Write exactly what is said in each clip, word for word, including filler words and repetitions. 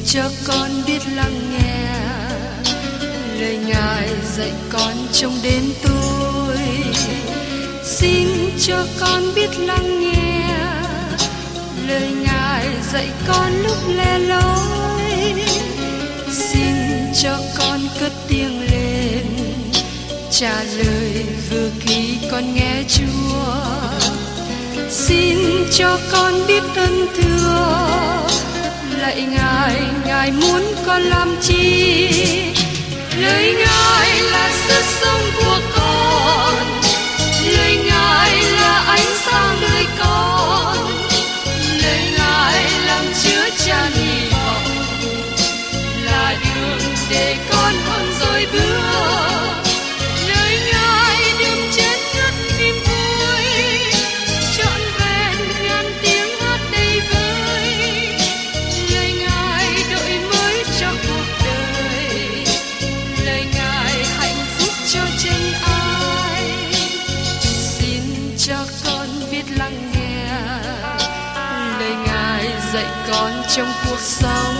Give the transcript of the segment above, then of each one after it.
cho con biết lắng nghe lời Ngài dạy con trong đêm tối. Xin cho con biết lắng nghe lời Ngài dạy con lúc lẻ loi. Xin cho con cất tiếng lên trả lời vừa khi con nghe Chúa. Xin cho con biết ơn thưa lạy Ngài, Ngài muốn con làm chi? Lời Ngài là sức sống của con, lời Ngài là ánh sáng đời con, lời Ngài làm chứa chan hy vọng, là đường để con không dối bước. Lời Ngài đừng chết ngất niềm vui, trọn vẹn ngàn tiếng hát đầy vơi. Lời Ngài đổi mới cho cuộc đời, lời Ngài hạnh phúc cho chân ai. Xin cho con biết lắng nghe lời Ngài dạy con trong cuộc sống.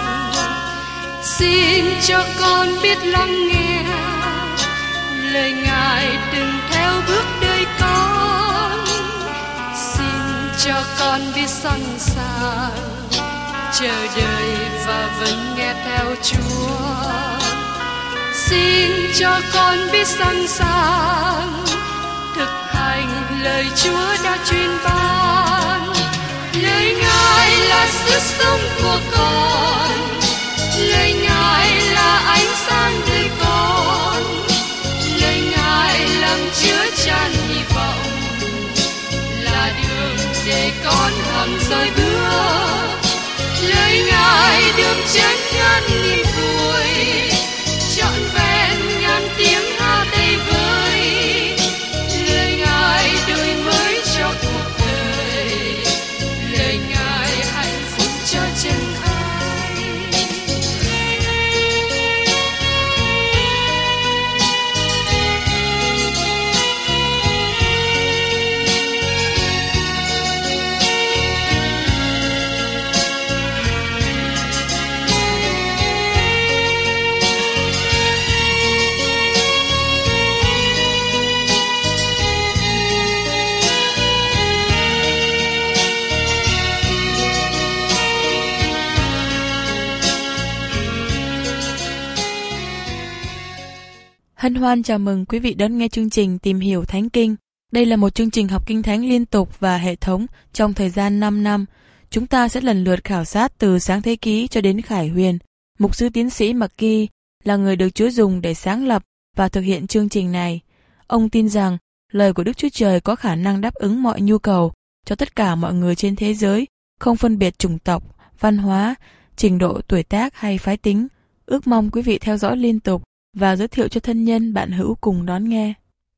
Xin cho con biết lắng nghe lời Ngài đừng theo bước đời con. Xin cho con biết sẵn sàng chờ đợi và vẫn nghe theo Chúa. Xin cho con biết sẵn sàng thực hành lời Chúa đã truyền ban. Lời Ngài là sức sống của con, lời Ngài là ánh sáng đời con, lời Ngài làm chứa chan hy vọng, là đường để con hằng rời bước. Lời Ngài được chấn ngăn niềm vui, trọn vẹn ngàn tiếng hát đầy vơi. Lời Ngài đổi mới cho cuộc đời, lời Ngài hạnh phúc cho chân ai. Hân hoan chào mừng quý vị đón nghe chương trình Tìm hiểu Thánh Kinh. Đây là một chương trình học Kinh Thánh liên tục và hệ thống trong thời gian năm năm. Chúng ta sẽ lần lượt khảo sát từ Sáng Thế Ký cho đến Khải Huyền. Mục sư tiến sĩ McGee là người được Chúa dùng để sáng lập và thực hiện chương trình này. Ông tin rằng lời của Đức Chúa Trời có khả năng đáp ứng mọi nhu cầu cho tất cả mọi người trên thế giới, không phân biệt chủng tộc, văn hóa, trình độ tuổi tác hay phái tính. Ước mong quý vị theo dõi liên tục và giới thiệu cho thân nhân bạn hữu cùng đón nghe.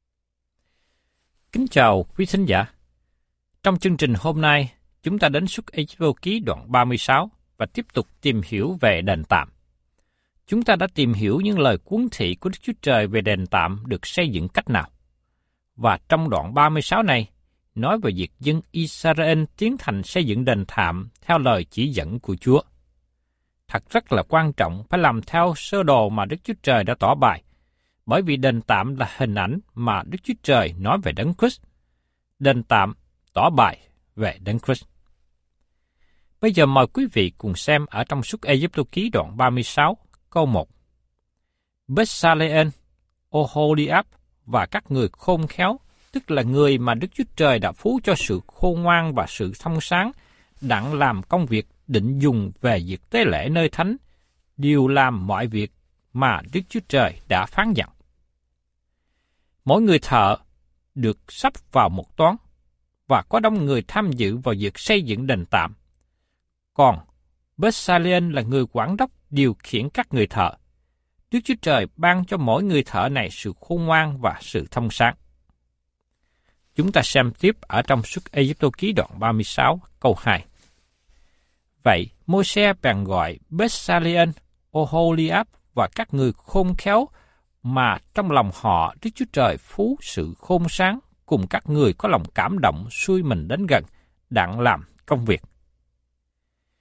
Kính chào quý thính giả. Trong chương trình hôm nay, chúng ta đến Xuất Ê-díp-tô ký đoạn ba mươi sáu và tiếp tục tìm hiểu về đền tạm. Chúng ta đã tìm hiểu những lời cuốn thị của Đức Chúa Trời về đền tạm được xây dựng cách nào. Và trong đoạn ba mươi sáu này, nói về việc dân Israel tiến hành xây dựng đền tạm theo lời chỉ dẫn của Chúa. Thật rất là quan trọng phải làm theo sơ đồ mà Đức Chúa Trời đã tỏ bày, bởi vì đền tạm là hình ảnh mà Đức Chúa Trời nói về Đấng Christ. Đền tạm tỏ bày về Đấng Christ. Bây giờ mời quý vị cùng xem ở trong Xuất Ê-díp-tô ký đoạn ba mươi sáu, câu một. Bê-sa-lê-ên, Ô-hô-li-áp và các người khôn khéo, tức là người mà Đức Chúa Trời đã phú cho sự khôn ngoan và sự thông sáng, đặng làm công việc định dùng về việc tế lễ nơi thánh, đều làm mọi việc mà Đức Chúa Trời đã phán dặn. Mỗi người thợ được sắp vào một toán, và có đông người tham dự vào việc xây dựng đền tạm. Còn Bê-sa-lê-ên là người quản đốc điều khiển các người thợ. Đức Chúa Trời ban cho mỗi người thợ này sự khôn ngoan và sự thông sáng. Chúng ta xem tiếp ở trong Xuất Ê-díp-tô ký đoạn ba mươi sáu, câu hai. Vậy, Môi-se bèn gọi Bê-sa-lê-ên, Ô-hô-li-áp và các người khôn khéo mà trong lòng họ Đức Chúa Trời phú sự khôn sáng cùng các người có lòng cảm động xuôi mình đến gần, đặng làm công việc.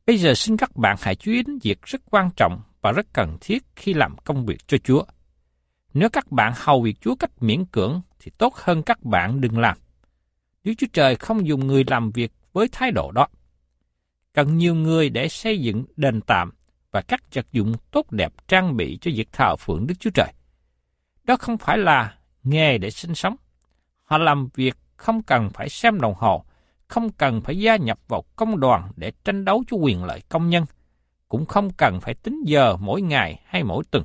Bây giờ xin các bạn hãy chú ý đến việc rất quan trọng và rất cần thiết khi làm công việc cho Chúa. Nếu các bạn hầu việc Chúa cách miễn cưỡng thì tốt hơn các bạn đừng làm. Đức Chúa Trời không dùng người làm việc với thái độ đó. Cần nhiều người để xây dựng đền tạm và các vật dụng tốt đẹp trang bị cho việc thờ phượng Đức Chúa Trời. Đó không phải là nghề để sinh sống. Họ làm việc không cần phải xem đồng hồ, không cần phải gia nhập vào công đoàn để tranh đấu cho quyền lợi công nhân, cũng không cần phải tính giờ mỗi ngày hay mỗi tuần.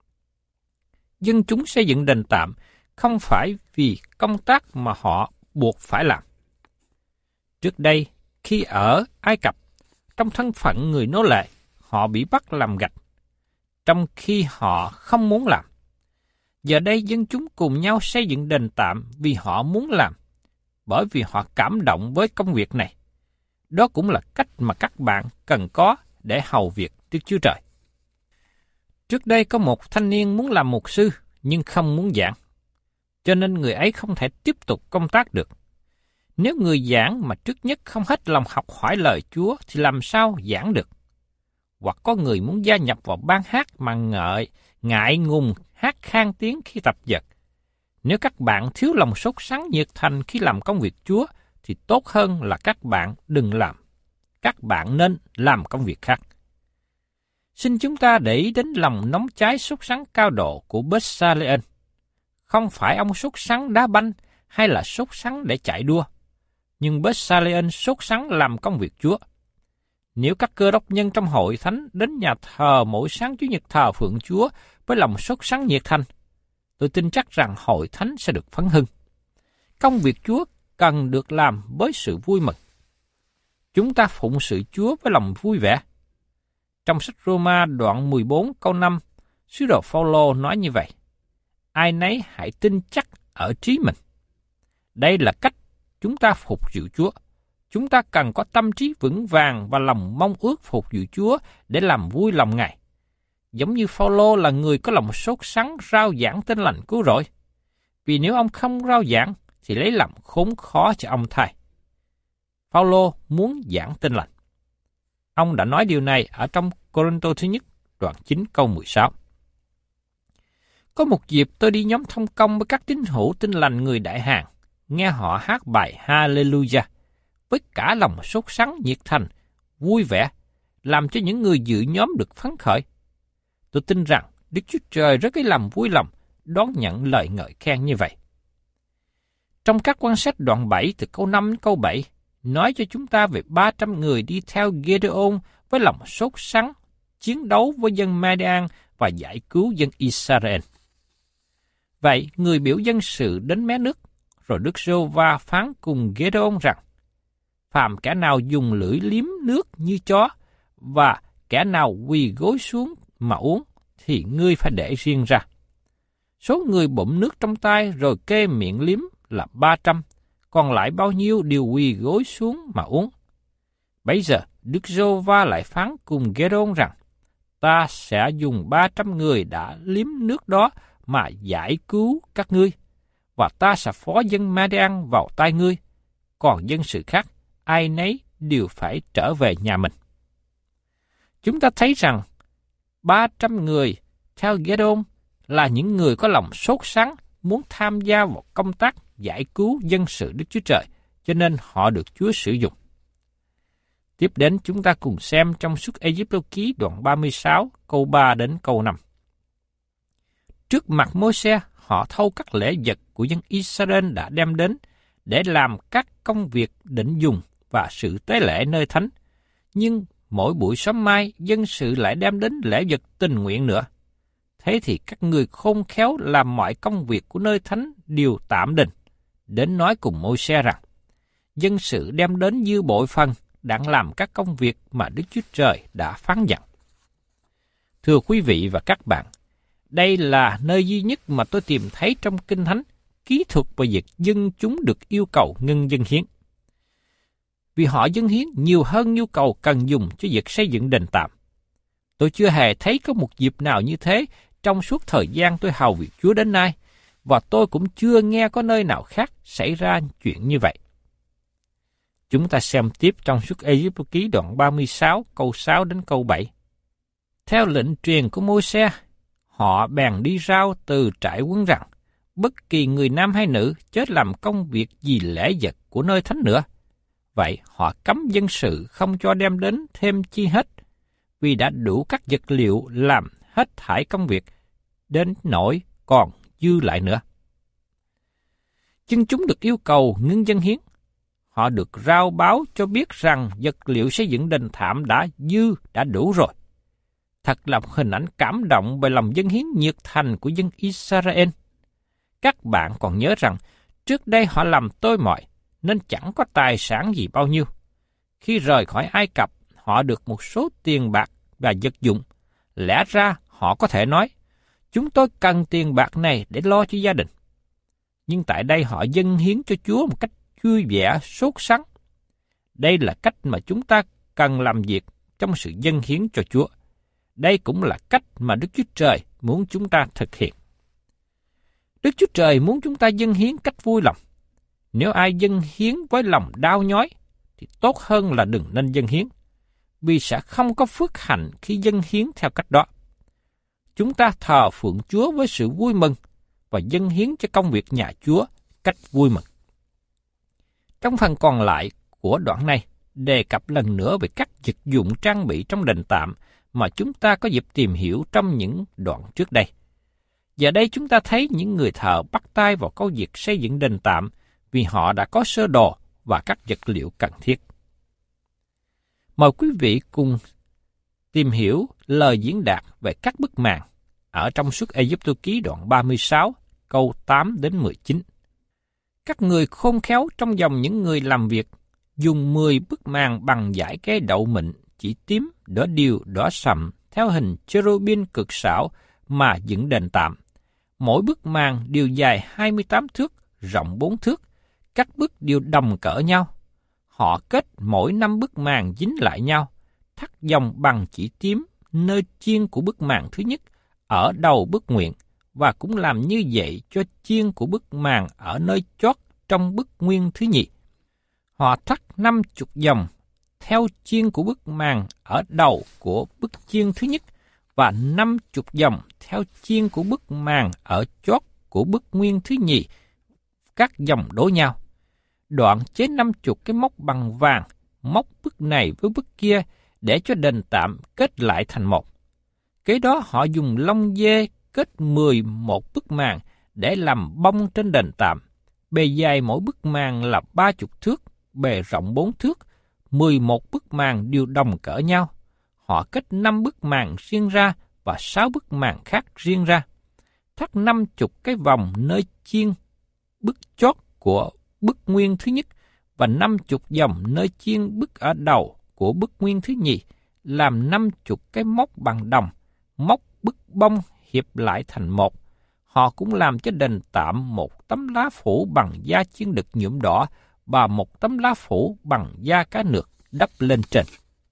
Dân chúng xây dựng đền tạm không phải vì công tác mà họ buộc phải làm. Trước đây, khi ở Ai Cập, trong thân phận người nô lệ, họ bị bắt làm gạch, trong khi họ không muốn làm. Giờ đây dân chúng cùng nhau xây dựng đền tạm vì họ muốn làm, bởi vì họ cảm động với công việc này. Đó cũng là cách mà các bạn cần có để hầu việc Đức Chúa Trời. Trước đây có một thanh niên muốn làm mục sư nhưng không muốn giảng, cho nên người ấy không thể tiếp tục công tác được. Nếu người giảng mà trước nhất không hết lòng học hỏi lời Chúa thì làm sao giảng được? Hoặc có người muốn gia nhập vào ban hát mà ngợi, ngại ngùng hát khang tiếng khi tập dượt. Nếu các bạn thiếu lòng sốt sắng nhiệt thành khi làm công việc Chúa thì tốt hơn là các bạn đừng làm. Các bạn nên làm công việc khác. Xin chúng ta để ý đến lòng nóng cháy sốt sắng cao độ của Bezaleel. Không phải ông sốt sắng đá banh hay là sốt sắng để chạy đua, nhưng Bezaleel sốt sắng làm công việc Chúa. Nếu các cơ đốc nhân trong hội thánh đến nhà thờ mỗi sáng Chủ nhật thờ phượng Chúa với lòng sốt sắng nhiệt thành, tôi tin chắc rằng hội thánh sẽ được phấn hưng. Công việc Chúa cần được làm với sự vui mừng. Chúng ta phụng sự Chúa với lòng vui vẻ. Trong sách Roma đoạn mười bốn câu năm, sứ đồ Phao-lô nói như vậy: ai nấy hãy tin chắc ở trí mình. Đây là cách chúng ta phục vụ Chúa. Chúng ta cần có tâm trí vững vàng và lòng mong ước phục vụ Chúa để làm vui lòng Ngài. Giống như Phao-lô là người có lòng sốt sắng rao giảng tin lành cứu rỗi. Vì nếu ông không rao giảng thì lấy làm khốn khó cho ông thay. Phao-lô muốn giảng tin lành. Ông đã nói điều này ở trong Cô-rinh-tô thứ nhất, đoạn chín câu mười sáu. Có một dịp tôi đi nhóm thông công với các tín hữu tin lành người Đại Hàn, nghe họ hát bài Hallelujah với cả lòng sốt sắng nhiệt thành, vui vẻ, làm cho những người dự nhóm được phấn khởi. Tôi tin rằng Đức Chúa Trời rất cái lòng vui lòng đón nhận lời ngợi khen như vậy. Trong các quan sách đoạn bảy từ câu năm đến câu bảy, nói cho chúng ta về ba trăm người đi theo Gideon với lòng sốt sắng, chiến đấu với dân Madian và giải cứu dân Israel. Vậy, người biểu dân sự đến mé nước, rồi Đức Giê-hô-va phán cùng Gideon rằng: phàm kẻ nào dùng lưỡi liếm nước như chó, và kẻ nào quỳ gối xuống mà uống, thì ngươi phải để riêng ra. Số người bụm nước trong tay rồi kê miệng liếm là ba trăm, còn lại bao nhiêu đều quỳ gối xuống mà uống. Bấy giờ, Đức Giê-hô-va lại phán cùng Gideon rằng: ta sẽ dùng ba trăm người đã liếm nước đó mà giải cứu các ngươi, và ta sẽ phó dân Madian vào tay ngươi, còn dân sự khác, ai nấy đều phải trở về nhà mình. Chúng ta thấy rằng ba trăm người theo Gideon là những người có lòng sốt sắng muốn tham gia vào công tác giải cứu dân sự Đức Chúa Trời, cho nên họ được Chúa sử dụng. Tiếp đến chúng ta cùng xem trong Xuất Ê-díp-tô ký đoạn ba mươi sáu câu ba đến câu năm. Trước mặt Môi-se, họ thâu các lễ vật của dân Israel đã đem đến để làm các công việc định dùng và sự tế lễ nơi thánh. Nhưng mỗi buổi sớm mai, dân sự lại đem đến lễ vật tình nguyện nữa. Thế thì các người khôn khéo làm mọi công việc của nơi thánh đều tạm đình, đến nói cùng Môi-se rằng: dân sự đem đến dư bội phần, đặng làm các công việc mà Đức Chúa Trời đã phán dặn. Thưa quý vị và các bạn, đây là nơi duy nhất mà tôi tìm thấy trong Kinh Thánh kỹ thuật về việc dân chúng được yêu cầu ngưng dâng hiến. Vì họ dâng hiến nhiều hơn nhu cầu cần dùng cho việc xây dựng đền tạm. Tôi chưa hề thấy có một dịp nào như thế trong suốt thời gian tôi hầu việc Chúa đến nay, và tôi cũng chưa nghe có nơi nào khác xảy ra chuyện như vậy. Chúng ta xem tiếp trong Xuất Ê-díp-tô ký đoạn ba mươi sáu, câu sáu đến câu bảy. Theo lệnh truyền của Môi-se, họ bèn đi rao từ trại quân rằng, bất kỳ người nam hay nữ chớ làm công việc gì lễ vật của nơi thánh nữa. Vậy họ cấm dân sự không cho đem đến thêm chi hết, vì đã đủ các vật liệu làm hết thảy công việc, đến nỗi còn dư lại nữa. Dân chúng được yêu cầu ngưng dâng hiến. Họ được rao báo cho biết rằng vật liệu xây dựng đền thảm đã dư, đã đủ rồi. Thật là một hình ảnh cảm động về lòng dâng hiến nhiệt thành của dân Israel. Các bạn còn nhớ rằng, trước đây họ làm tôi mọi, nên chẳng có tài sản gì bao nhiêu. Khi rời khỏi Ai Cập, họ được một số tiền bạc và vật dụng. Lẽ ra họ có thể nói, chúng tôi cần tiền bạc này để lo cho gia đình. Nhưng tại đây họ dâng hiến cho Chúa một cách vui vẻ, sốt sắng. Đây là cách mà chúng ta cần làm việc trong sự dâng hiến cho Chúa. Đây cũng là cách mà Đức Chúa Trời muốn chúng ta thực hiện. Đức Chúa Trời muốn chúng ta dâng hiến cách vui lòng. Nếu ai dâng hiến với lòng đau nhói, thì tốt hơn là đừng nên dâng hiến, vì sẽ không có phước hạnh khi dâng hiến theo cách đó. Chúng ta thờ phượng Chúa với sự vui mừng và dâng hiến cho công việc nhà Chúa cách vui mừng. Trong phần còn lại của đoạn này, đề cập lần nữa về các vật dụng trang bị trong đền tạm mà chúng ta có dịp tìm hiểu trong những đoạn trước đây. Giờ đây chúng ta thấy những người thợ bắt tay vào công việc xây dựng đền tạm vì họ đã có sơ đồ và các vật liệu cần thiết. Mời quý vị cùng tìm hiểu lời diễn đạt về các bức màn ở trong Xuất Ê-díp-tô ký đoạn ba mươi sáu, câu tám đến mười chín. Các người khôn khéo trong dòng những người làm việc, dùng mười bức màn bằng dải cây đậu mịn, chỉ tím, đỏ điều, đỏ sậm, theo hình cherubin cực xảo mà dựng đền tạm. Mỗi bức màn đều dài hai mươi tám thước, rộng bốn thước, các bức đều đồng cỡ nhau. Họ kết mỗi năm bức màn dính lại nhau, thắt dòng bằng chỉ tím nơi chiên của bức màn thứ nhất ở đầu bức nguyện, và cũng làm như vậy cho chiên của bức màn ở nơi chót trong bức nguyên thứ nhì. Họ thắt năm chục dòng theo chiên của bức màn ở đầu của bức chiên thứ nhất, và năm chục dòng theo chiên của bức màn ở chót của bức nguyên thứ nhì, các dòng đối nhau. Đoạn chế năm chục cái móc bằng vàng, móc bức này với bức kia để cho đền tạm kết lại thành một. Kế đó họ dùng lông dê kết mười một bức màn để làm bông trên đền tạm. Bề dài mỗi bức màn là ba chục thước, bề rộng bốn thước, mười một bức màn đều đồng cỡ nhau. Họ kết năm bức màn riêng ra và sáu bức màn khác riêng ra. Thắt năm chục cái vòng nơi chiên bức chót của bức nguyên thứ nhất và năm chục dòng nơi chiên bức ở đầu của bức nguyên thứ nhì, làm năm chục cái móc bằng đồng, móc bức bông hiệp lại thành một. Họ cũng làm cho đền tạm một tấm lá phủ bằng da chiên đực nhuộm đỏ và một tấm lá phủ bằng da cá nược đắp lên trên.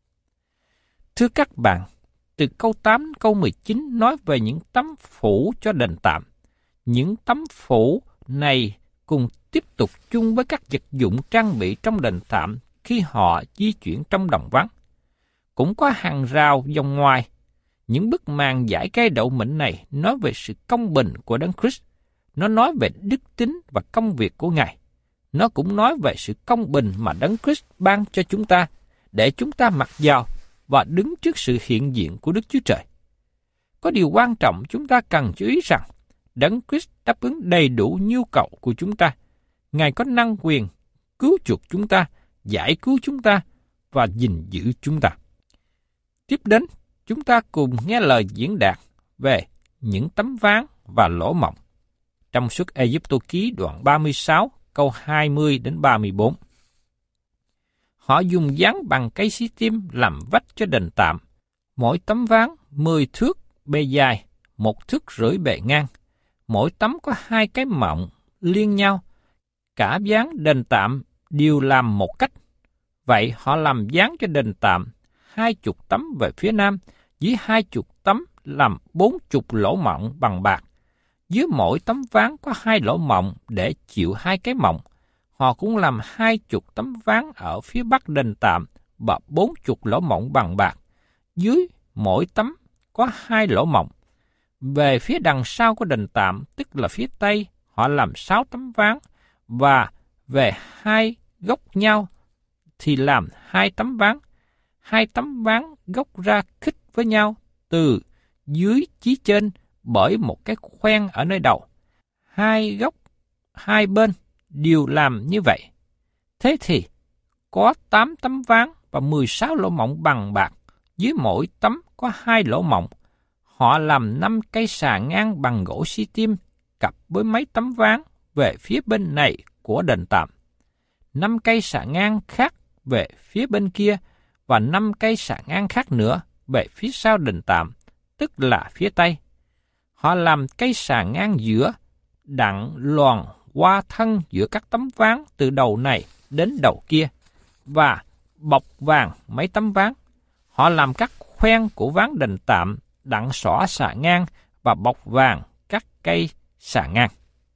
Thưa các bạn, từ câu tám đến câu mười chín nói về những tấm phủ cho đền tạm. Những tấm phủ này cùng tiếp tục chung với các vật dụng trang bị trong đền tạm khi họ di chuyển trong đồng vắng. Cũng có hàng rào vòng ngoài. Những bức màn dải cây đậu mịn này nói về sự công bình của Đấng Christ. Nó nói về đức tính và công việc của Ngài. Nó cũng nói về sự công bình mà Đấng Christ ban cho chúng ta, để chúng ta mặc vào và đứng trước sự hiện diện của Đức Chúa Trời. Có điều quan trọng chúng ta cần chú ý rằng, Đấng Christ đáp ứng đầy đủ nhu cầu của chúng ta. Ngài có năng quyền cứu chuộc chúng ta, giải cứu chúng ta và gìn giữ chúng ta. Tiếp đến, chúng ta cùng nghe lời diễn đạt về những tấm ván và lỗ mộng trong Xuất Ê-díp-tô ký đoạn ba mươi sáu, câu hai mươi đến ba mươi bốn. Họ dùng dán bằng cây xi tim làm vách cho đền tạm. Mỗi tấm ván mười thước bề dài, một thước rưỡi bề ngang. Mỗi tấm có hai cái mộng liên nhau. Cả ván đền tạm đều làm một cách. Vậy họ làm dán cho đền tạm hai chục tấm về phía nam, dưới hai chục tấm làm bốn chục lỗ mộng bằng bạc. Dưới mỗi tấm ván có hai lỗ mộng để chịu hai cái mộng. Họ cũng làm hai chục tấm ván ở phía bắc đền tạm và bốn chục lỗ mộng bằng bạc. Dưới mỗi tấm có hai lỗ mộng. Về phía đằng sau của đền tạm, tức là phía tây, họ làm sáu tấm ván, và về hai góc nhau thì làm hai tấm ván. Hai tấm ván góc ra khích với nhau từ dưới chí trên bởi một cái khoen ở nơi đầu. Hai góc hai bên đều làm như vậy. Thế thì có tám tấm ván và mười sáu lỗ mộng bằng bạc. Dưới mỗi tấm có hai lỗ mộng. Họ làm năm cây xà ngang bằng gỗ si tim cặp với mấy tấm ván về phía bên này của đền tạm. Năm cây xà ngang khác về phía bên kia và năm cây xà ngang khác nữa về phía sau đền tạm, tức là phía tây. Họ làm cây xà ngang giữa, đặng loàn qua thân giữa các tấm ván từ đầu này đến đầu kia, và bọc vàng mấy tấm ván. Họ làm các khoen của ván đền tạm đặng xõa xà ngang và bọc vàng các cây xà ngang.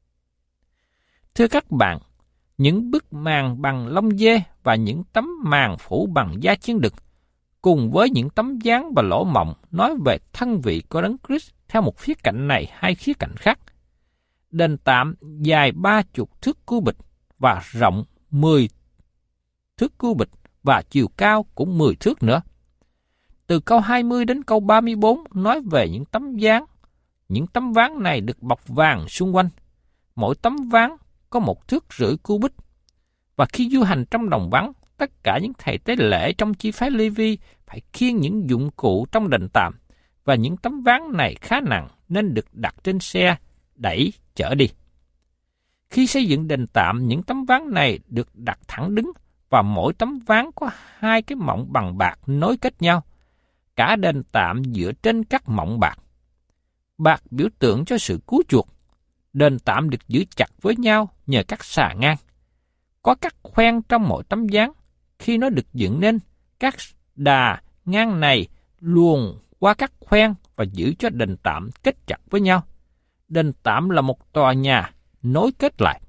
Thưa các bạn, những bức màn bằng lông dê và những tấm màn phủ bằng da chiên đực, cùng với những tấm ván và lỗ mộng nói về thân vị của Đấng Christ theo một khía cạnh này hay khía cạnh khác. Đền tạm dài ba chục thước cu-bịch và rộng mười thước cu-bịch và chiều cao cũng mười thước nữa. Từ câu hai mươi đến câu ba mươi bốn nói về những tấm ván. Những tấm ván này được bọc vàng xung quanh. Mỗi tấm ván có một thước rưỡi cu-bích. Và khi du hành trong đồng vắng, tất cả những thầy tế lễ trong chi phái Lê-vi phải khiêng những dụng cụ trong đền tạm, và những tấm ván này khá nặng nên được đặt trên xe, đẩy, chở đi. Khi xây dựng đền tạm, những tấm ván này được đặt thẳng đứng, và mỗi tấm ván có hai cái mộng bằng bạc nối kết nhau. Cả đền tạm dựa trên các mộng bạc. Bạc biểu tượng cho sự cứu chuộc. Đền tạm được giữ chặt với nhau nhờ các xà ngang. Có các khoen trong mỗi tấm ván. Khi nó được dựng nên, các đà ngang này luồn qua các khoen và giữ cho đền tạm kết chặt với nhau. Đền tạm là một tòa nhà nối kết lại.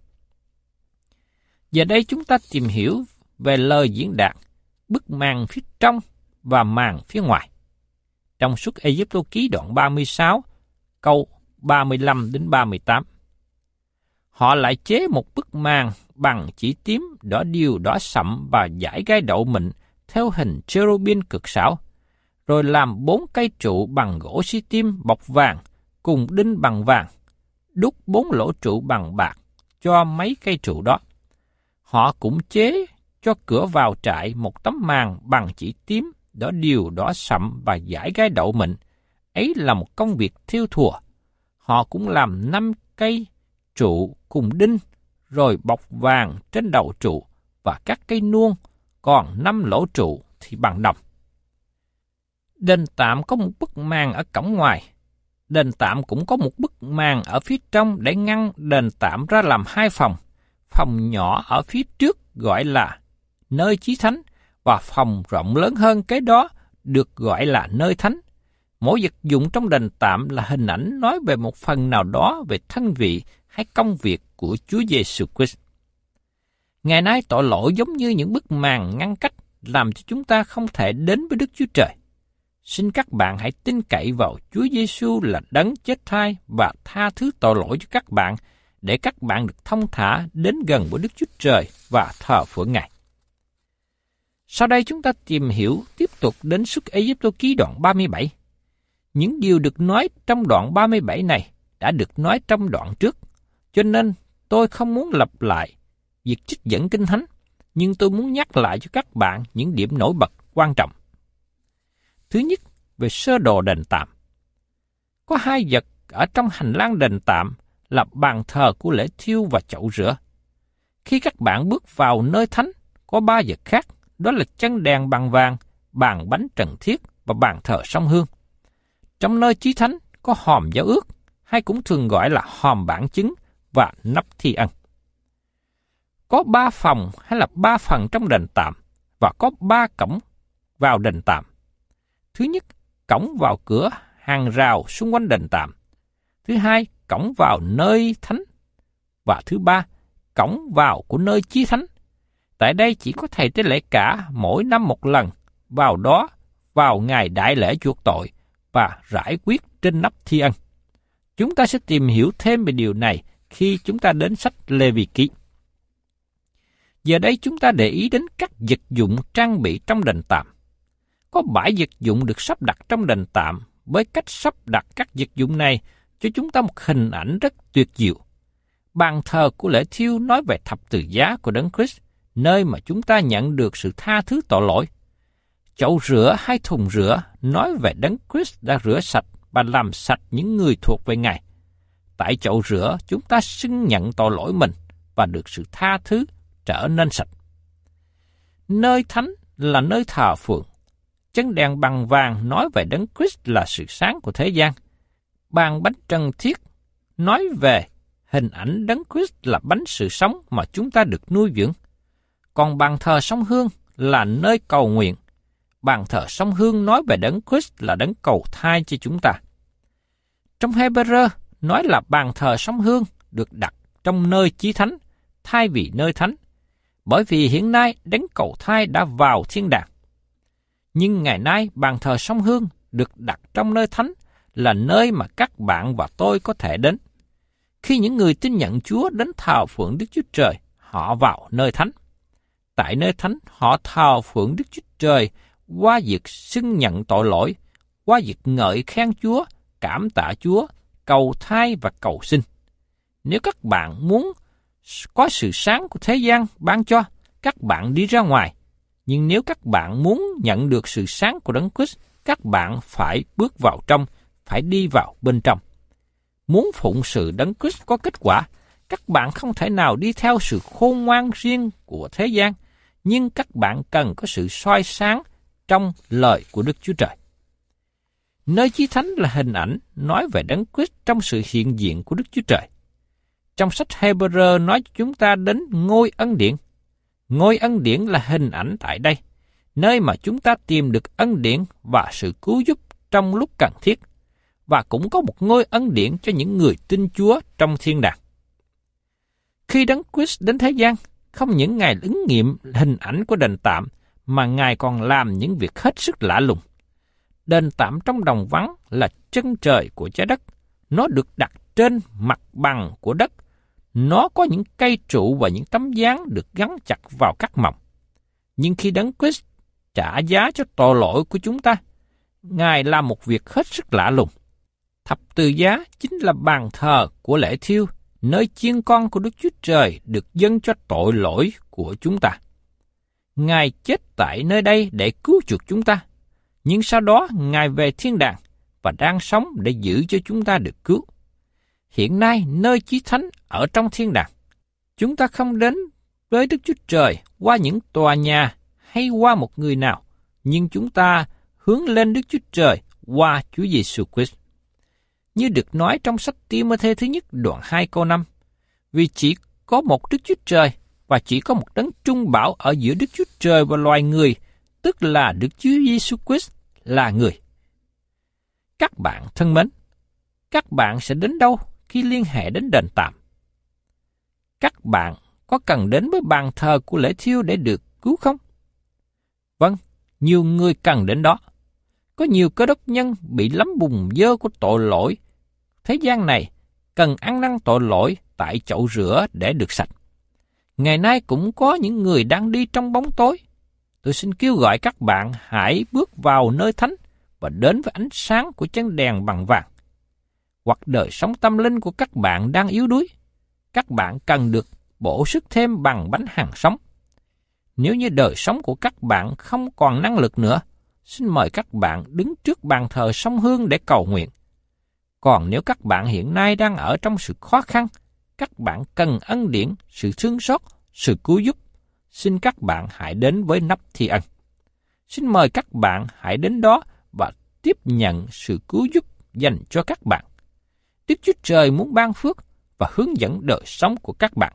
Giờ đây chúng ta tìm hiểu về lời diễn đạt, bức màn phía trong và màn phía ngoài. Trong Xuất Ê-díp-tô ký đoạn ba mươi sáu, câu ba mươi lăm đến ba mươi tám. Họ lại chế một bức màn bằng chỉ tím, đỏ điều, đỏ sậm và dải gai đậu mịn theo hình cherubim cực xảo, rồi làm bốn cây trụ bằng gỗ si tim bọc vàng cùng đinh bằng vàng, đúc bốn lỗ trụ bằng bạc cho mấy cây trụ đó. Họ cũng chế cho cửa vào trại một tấm màn bằng chỉ tím, đỏ điều, đỏ sậm và dải gai đậu mịn. Ấy là một công việc thiêu thùa. Họ cũng làm năm cây trụ cùng đinh, rồi bọc vàng trên đầu trụ và các cây nuông, còn năm lỗ trụ thì bằng đồng. Đền tạm có một bức màn ở cổng ngoài. Đền tạm cũng có một bức màn ở phía trong để ngăn đền tạm ra làm hai phòng. Phòng nhỏ ở phía trước gọi là nơi chí thánh, và phòng rộng lớn hơn cái đó được gọi là nơi thánh. Mỗi vật dụng trong đền tạm là hình ảnh nói về một phần nào đó về thân vị hay công việc của Chúa Giêsu Christ. Ngày nay tội lỗi giống như những bức màn ngăn cách làm cho chúng ta không thể đến với Đức Chúa Trời. Xin các bạn hãy tin cậy vào Chúa Giêsu là đấng chết thay và tha thứ tội lỗi cho các bạn, để các bạn được thông thả đến gần với Đức Chúa Trời và thờ phượng Ngài. Sau đây chúng ta tìm hiểu tiếp tục đến Xuất Ê-díp-tô ký đoạn ba mươi bảy. Những điều được nói trong đoạn ba mươi bảy này đã được nói trong đoạn trước, cho nên tôi không muốn lặp lại việc trích dẫn Kinh Thánh, nhưng tôi muốn nhắc lại cho các bạn những điểm nổi bật quan trọng. Thứ nhất, về sơ đồ đền tạm. Có hai vật ở trong hành lang đền tạm là bàn thờ của lễ thiêu và chậu rửa. Khi các bạn bước vào nơi thánh, có ba vật khác, đó là chân đèn bằng vàng, bàn bánh trần thiết và bàn thờ sông hương. Trong nơi chí thánh có hòm giao ước, hay cũng thường gọi là hòm bản chứng và nắp thi ân. Có ba phòng hay là ba phần trong đền tạm, và có ba cổng vào đền tạm. Thứ nhất, cổng vào cửa hàng rào xung quanh đền tạm. Thứ hai, cổng vào nơi thánh. Và thứ ba, cổng vào của nơi chí thánh. Tại đây chỉ có thầy tế lễ cả mỗi năm một lần, vào đó, vào ngày đại lễ chuộc tội và rải quyết trên nắp thi ân. Chúng ta sẽ tìm hiểu thêm về điều này khi chúng ta đến sách Lê-vi-ký. Giờ đây chúng ta để ý đến các vật dụng trang bị trong đền tạm. Có bảy vật dụng được sắp đặt trong đền tạm, với cách sắp đặt các vật dụng này cho chúng ta một hình ảnh rất tuyệt diệu. Bàn thờ của lễ thiêu nói về thập tự giá của Đấng Christ, nơi mà chúng ta nhận được sự tha thứ tội lỗi. Chậu rửa hay thùng rửa nói về Đấng Christ đã rửa sạch và làm sạch những người thuộc về Ngài. Tại chậu rửa, chúng ta xưng nhận tội lỗi mình và được sự tha thứ trở nên sạch. Nơi thánh là nơi thờ phượng. Chân đèn bằng vàng nói về Đấng Christ là sự sáng của thế gian. Bàn bánh trần thiết nói về hình ảnh Đấng Christ là bánh sự sống mà chúng ta được nuôi dưỡng. Còn bàn thờ sông hương là nơi cầu nguyện. Bàn thờ sông hương nói về Đấng Christ là Đấng cầu thai cho chúng ta. Trong Hê-bơ-rơ nói là bàn thờ sông hương được đặt trong nơi chí thánh thay vì nơi thánh, bởi vì hiện nay Đấng cầu thai đã vào thiên đàng. Nhưng ngày nay bàn thờ sông hương được đặt trong nơi thánh là nơi mà các bạn và tôi có thể đến. Khi những người tin nhận Chúa đến thờ phượng Đức Chúa Trời, họ vào nơi thánh. Tại nơi thánh, họ thờ phượng Đức Chúa Trời qua việc xưng nhận tội lỗi, qua việc ngợi khen Chúa, cảm tạ Chúa, cầu thai và cầu xin. Nếu các bạn muốn có sự sáng của thế gian ban cho, các bạn đi ra ngoài. Nhưng nếu các bạn muốn nhận được sự sáng của Đấng Christ, các bạn phải bước vào trong, phải đi vào bên trong. Muốn phụng sự Đấng Christ có kết quả, các bạn không thể nào đi theo sự khôn ngoan riêng của thế gian, nhưng các bạn cần có sự soi sáng trong lời của Đức Chúa Trời. Nơi chí thánh là hình ảnh nói về Đấng Christ trong sự hiện diện của Đức Chúa Trời. Trong sách Hê-bơ-rơ nói cho chúng ta đến ngôi ân điển. Ngôi ân điển là hình ảnh tại đây, nơi mà chúng ta tìm được ân điển và sự cứu giúp trong lúc cần thiết, và cũng có một ngôi ân điển cho những người tin Chúa trong thiên đàng. Khi Đấng Christ đến thế gian, không những Ngài ứng nghiệm hình ảnh của đền tạm, mà Ngài còn làm những việc hết sức lạ lùng. Đền tạm trong đồng vắng là chân trời của trái đất. Nó được đặt trên mặt bằng của đất. Nó có những cây trụ và những tấm dáng được gắn chặt vào các mỏng. Nhưng khi Đấng Christ trả giá cho tội lỗi của chúng ta, Ngài làm một việc hết sức lạ lùng. Thập tự giá chính là bàn thờ của lễ thiêu, nơi chiên con của Đức Chúa Trời được dâng cho tội lỗi của chúng ta. Ngài chết tại nơi đây để cứu chuộc chúng ta, nhưng sau đó Ngài về thiên đàng và đang sống để giữ cho chúng ta được cứu. Hiện nay, nơi chí thánh ở trong thiên đàng, chúng ta không đến với Đức Chúa Trời qua những tòa nhà hay qua một người nào, nhưng chúng ta hướng lên Đức Chúa Trời qua Chúa Giêsu Christ. Như được nói trong sách Ti-mô-thê thứ nhất đoạn hai câu năm, vì chỉ có một Đức Chúa Trời và chỉ có một đấng trung bảo ở giữa Đức Chúa Trời và loài người, tức là Đức Chúa Giêsu Christ là người. Các bạn thân mến, các bạn sẽ đến đâu khi liên hệ đến đền tạm? Các bạn có cần đến với bàn thờ của lễ thiêu để được cứu không? Vâng, nhiều người cần đến đó. Có nhiều cơ đốc nhân bị lắm bùn dơ của tội lỗi thế gian này, cần ăn năn tội lỗi tại chậu rửa để được sạch. Ngày nay cũng có những người đang đi trong bóng tối. Tôi xin kêu gọi các bạn hãy bước vào nơi thánh và đến với ánh sáng của chân đèn bằng vàng. Hoặc đời sống tâm linh của các bạn đang yếu đuối, các bạn cần được bổ sức thêm bằng bánh hằng sống. Nếu như đời sống của các bạn không còn năng lực nữa, xin mời các bạn đứng trước bàn thờ sông hương để cầu nguyện. Còn nếu các bạn hiện nay đang ở trong sự khó khăn, các bạn cần ân điển, sự thương xót, sự cứu giúp, xin các bạn hãy đến với nắp thi ân. Xin mời các bạn hãy đến đó và tiếp nhận sự cứu giúp dành cho các bạn. Đức Chúa Trời muốn ban phước và hướng dẫn đời sống của các bạn.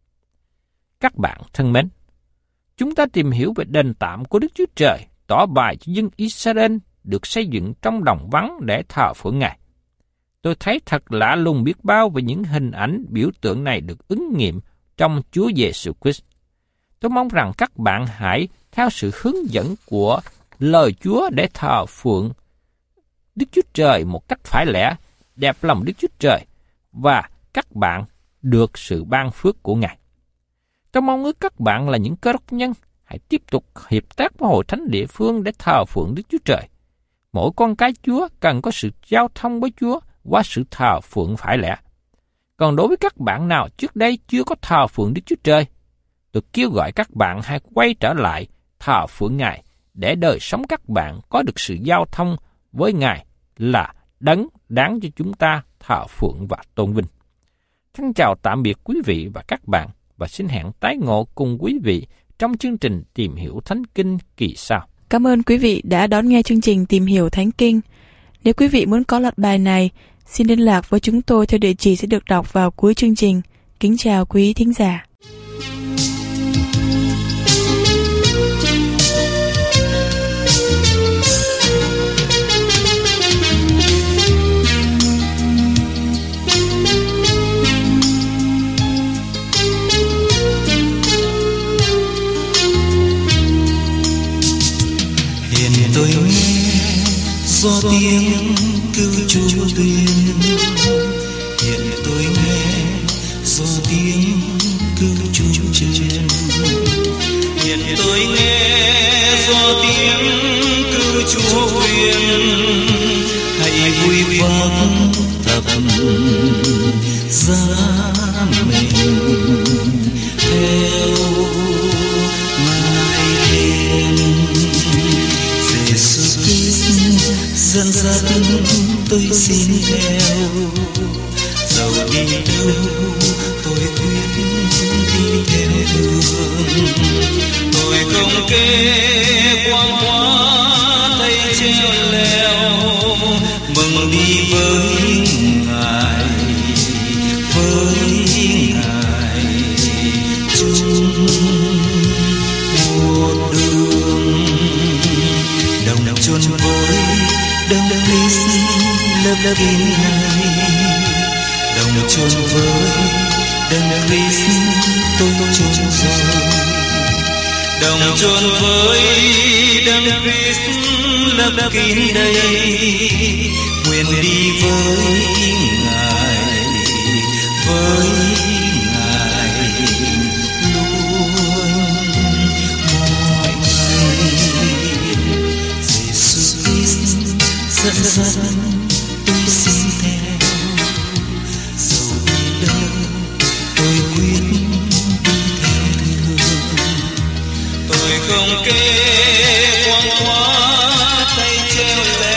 Các bạn thân mến, chúng ta tìm hiểu về đền tạm của Đức Chúa Trời, tỏ bài cho dân Israel được xây dựng trong đồng vắng để thờ phượng Ngài. Tôi thấy thật lạ lùng biết bao về những hình ảnh biểu tượng này được ứng nghiệm trong Chúa Giêsu Christ. Tôi mong rằng các bạn hãy theo sự hướng dẫn của lời Chúa để thờ phượng Đức Chúa Trời một cách phải lẽ, đẹp lòng Đức Chúa Trời, và các bạn được sự ban phước của Ngài. Tôi mong ước các bạn là những Cơ đốc nhân hãy tiếp tục hiệp tác với hội thánh địa phương để thờ phượng Đức Chúa Trời. Mỗi con cái Chúa cần có sự giao thông với Chúa qua sự thờ phượng phải lẽ. Còn đối với các bạn nào trước đây chưa có thờ phượng Đức Chúa Trời, tôi kêu gọi các bạn hãy quay trở lại thờ phượng Ngài để đời sống các bạn có được sự giao thông với Ngài là đấng đáng cho chúng ta thờ phượng và tôn vinh. Thân chào tạm biệt quý vị và các bạn, và xin hẹn tái ngộ cùng quý vị trong chương trình Tìm Hiểu Thánh Kinh kỳ sau. Cảm ơn quý vị đã đón nghe chương trình Tìm Hiểu Thánh Kinh. Nếu quý vị muốn có loạt bài này, xin liên lạc với chúng tôi theo địa chỉ sẽ được đọc vào cuối chương trình. Kính chào quý thính giả. Tôi nghe gió tiếng cứu Chúa tuyên, hiện tôi nghe gió tiếng cứu Chúa truyền, hiện tôi nghe gió tiếng cứu Chúa truyền. Hãy vui vang thập giá mình theo Ngài lên. Dẫn dắt tôi xin theo, dẫu đi đâu tôi quyết đi theo đường. Tôi không kê quang hóa tay treo leo, mừng đi với Ngài, với Ngài chung một đường. Đồng chôn với Đấng Christ lớp lớp in này, đồng chôn với Đấng Christ tôi chôn rồi. Đồng chôn với Đấng Christ lớp lớp kín đây, nguyện đi với Ngài, với Ngài luôn mọi ngày. Giêsu Christ dẫn dắt tôi xin theo, dẫu đi đâu tôi quyết đi theo đường. Tôi không kê quang hóa tay treo leo,